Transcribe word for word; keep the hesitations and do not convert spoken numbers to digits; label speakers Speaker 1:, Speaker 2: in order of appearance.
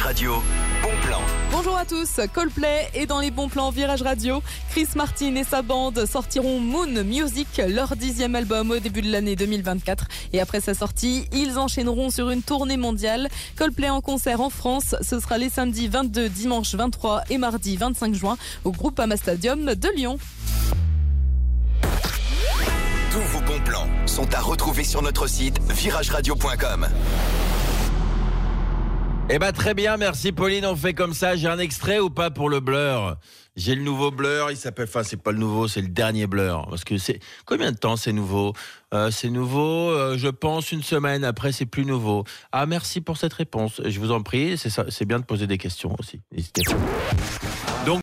Speaker 1: Radio, bon plan.
Speaker 2: Bonjour à tous, Coldplay est dans les bons plans Virage Radio. Chris Martin et sa bande sortiront Moon Music, leur dixième album au début de l'année deux mille vingt-quatre. Et après sa sortie, ils enchaîneront sur une tournée mondiale. Coldplay en concert en France, ce sera les samedis vingt-deux, dimanche vingt-trois et mardi vingt-cinq juin au Groupama Stadium de Lyon.
Speaker 1: Tous vos bons plans sont à retrouver sur notre site virage radio point com.
Speaker 3: Eh ben très bien, merci Pauline, on fait comme ça. J'ai un extrait ou pas pour le Blur? J'ai le nouveau Blur, il s'appelle, enfin c'est pas le nouveau, c'est le dernier Blur. Parce que c'est, combien de temps c'est nouveau? euh, C'est nouveau, euh, je pense une semaine, après c'est plus nouveau. Ah merci pour cette réponse, je vous en prie, c'est, ça, c'est bien de poser des questions aussi. N'hésitez pas. Donc